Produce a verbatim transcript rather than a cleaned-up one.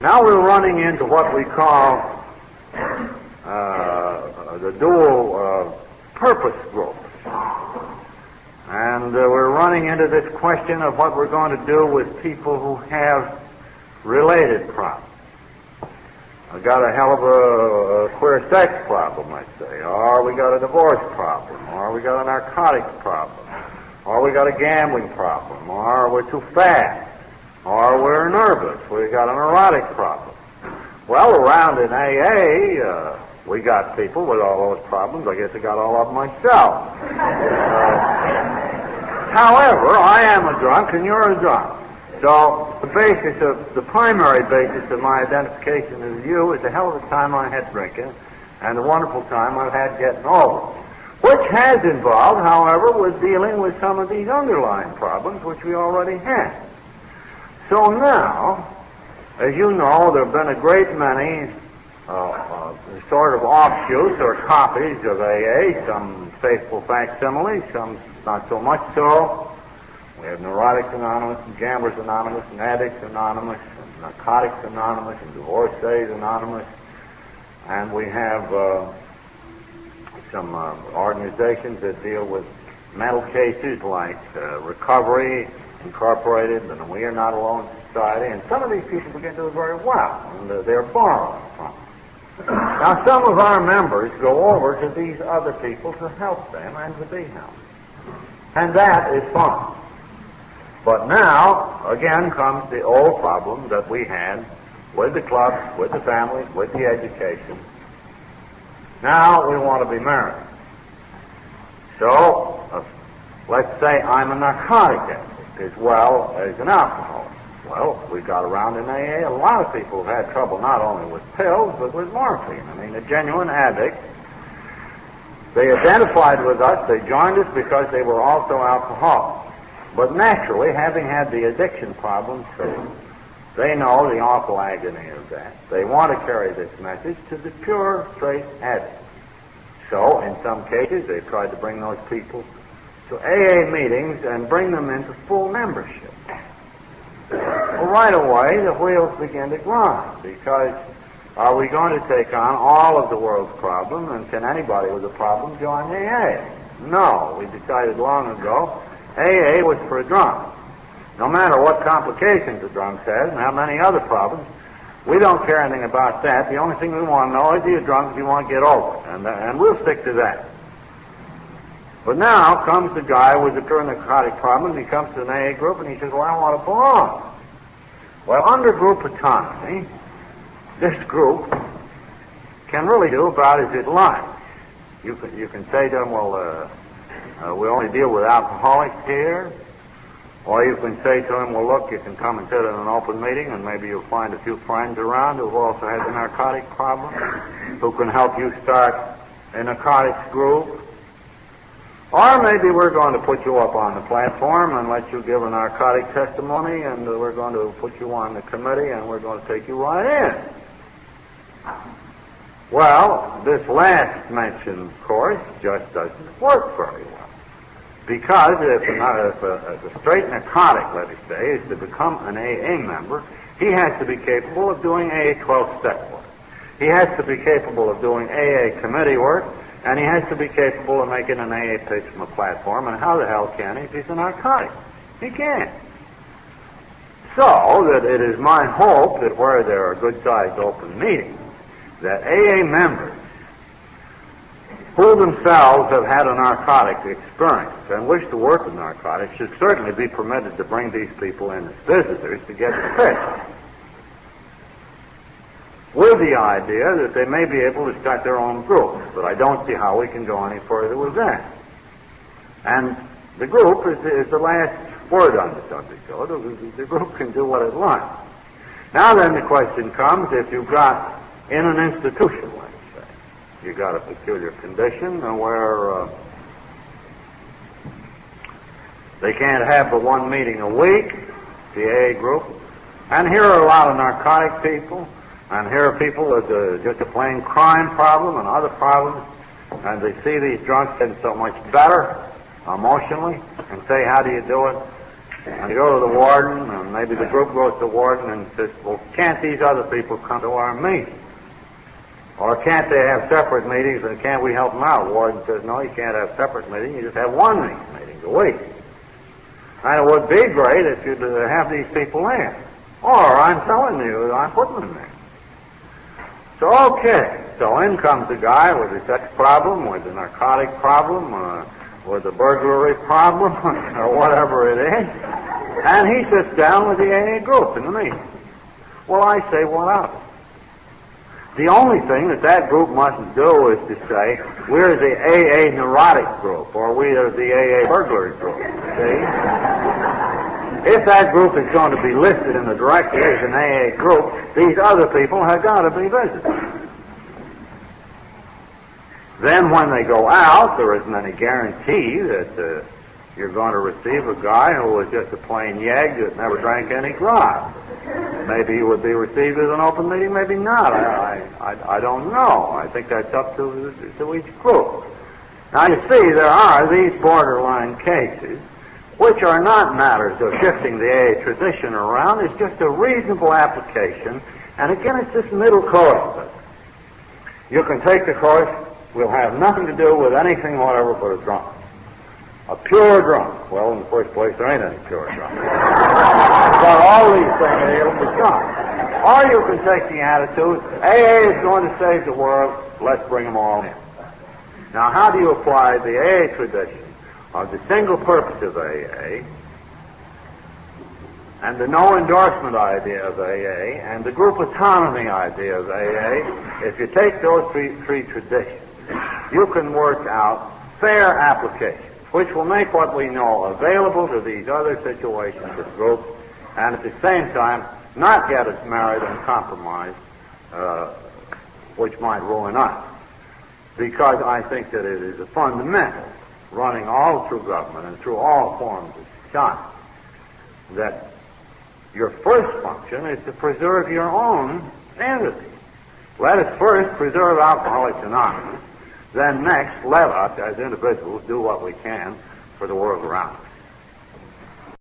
Now we're running into what we call uh, the dual uh, purpose groups. And uh, we're running into this question of what we're going to do with people who have related problems. I've got a hell of a, a queer sex problem, let's say, or we got a divorce problem, or we got a narcotics problem, or we got a gambling problem, or we're too fat, or we're nervous, we got a neurotic problem. Well, around in A A, uh, we got people with all those problems. I guess I got all of them myself. Uh, however, I am a drunk and you're a drunk. So the basis of, the primary basis of my identification with you is the hell of a time I had drinking and the wonderful time I've had getting over it. Which has involved, however, with dealing with some of these underlying problems which we already had. So now, as you know, there have been a great many uh, uh, sort of offshoots or copies of A A, some faithful facsimiles, some not so much so. We have Neurotics Anonymous and Gamblers Anonymous and Addicts Anonymous and Narcotics Anonymous and Divorcees Anonymous. And we have uh, some uh, organizations that deal with mental cases like uh, Recovery Incorporated and We Are Not Alone Society. And some of these people begin to do very well, and uh, they're borrowing from them. Now, some of our members go over to these other people to help them and to be helped. And that is fun. But now, again, comes the old problem that we had with the clubs, with the families, with the education. Now we want to be married. So, uh, let's say I'm a narcotic addict as well as an alcoholic. Well, we got around in A A, a lot of people have had trouble not only with pills, but with morphine. I mean, a genuine addict. They identified with us, they joined us because they were also alcoholics. But naturally, having had the addiction problem too, they know the awful agony of that. They want to carry this message to the pure, straight addict. So, in some cases, they've tried to bring those people to A A meetings and bring them into full membership. Well, right away, the wheels begin to grind, because are we going to take on all of the world's problems, and can anybody with a problem join A A? No, we decided long ago A A was for a drunk. No matter what complications the drunk has and how many other problems, we don't care anything about that. The only thing we want to know is, are you drunk if you want to get over it? And, uh, and we'll stick to that. But now comes the guy with the pure narcotic problem, and he comes to an A A group, and he says, well, I want to belong. Well, under group autonomy, this group can really do about as it likes. You can, you can say to them, well, uh, uh, we only deal with alcoholics here. Or you can say to them, well, look, you can come and sit in an open meeting, and maybe you'll find a few friends around who've also had the narcotic problem, who can help you start a narcotics group. Or maybe we're going to put you up on the platform and let you give a narcotic testimony, and uh, we're going to put you on the committee, and we're going to take you right in. Well, this last mentioned course just doesn't work very well. Because if a, if, a, if a straight narcotic, let us say, is to become an A A member, he has to be capable of doing A A twelve-step work. He has to be capable of doing A A committee work, and he has to be capable of making an A A pitch from a platform. And how the hell can he if he's a narcotic? He can't. So that it is my hope that where there are good-sized open meetings, that A A members who themselves have had a narcotic experience and wish to work with narcotics should certainly be permitted to bring these people in as visitors to get the pitch, with the idea that they may be able to start their own groups. But I don't see how we can go any further with that. And the group is, is the last word on the subject, so the, the group can do what it likes. Now then the question comes, if you've got in an institution, you got a peculiar condition where uh, they can't have but one meeting a week, the A A group, and here are a lot of narcotic people, and here are people with uh, just a plain crime problem and other problems, and they see these drunks getting so much better emotionally, and say, how do you do it? And you go to the warden, and maybe the group goes to the warden and says, well, can't these other people come to our meeting? Or can't they have separate meetings, and can't we help them out? The warden says, no, you can't have separate meetings, you just have one meeting, meetings a week. And it would be great if you'd uh, have these people in. Or I'm telling you, I'm putting them there. So, okay. So in comes the guy with the sex problem, with the narcotic problem, uh, with the burglary problem, or whatever it is. And he sits down with the A A group in the meeting. Well, I say, what of it? The only thing that that group mustn't do is to say, we're the A A neurotic group, or we are the A A burglary group. See? If that group is going to be listed in the directory as an A A group, these other people have got to be visited. Then when they go out, there isn't any guarantee that uh, you're going to receive a guy who was just a plain yegg that never drank any grog. Maybe he would be received as an open meeting, maybe not. I, I, I don't know. I think that's up to, to each group. Now, you see, there are these borderline cases, which are not matters of shifting the A A tradition around. It's just a reasonable application. And again, it's this middle course. You can take the course, will have nothing to do with anything whatever but a drunk. A pure drunk. Well, in the first place, there ain't any pure drunk. But all these things, it'll be drunk. Or you can take the attitude, A A is going to save the world, let's bring them all in. Now, how do you apply the A A tradition of the single purpose of A A and the no endorsement idea of A A and the group autonomy idea of A A? If you take those three, three traditions, you can work out fair applications, which will make what we know available to these other situations of groups, and at the same time not get us married and compromised, uh, which might ruin us. Because I think that it is a fundamental, running all through government and through all forms of society, that your first function is to preserve your own entity. Let us first preserve Alcoholics Anonymous, then next let us, as individuals, do what we can for the world around us.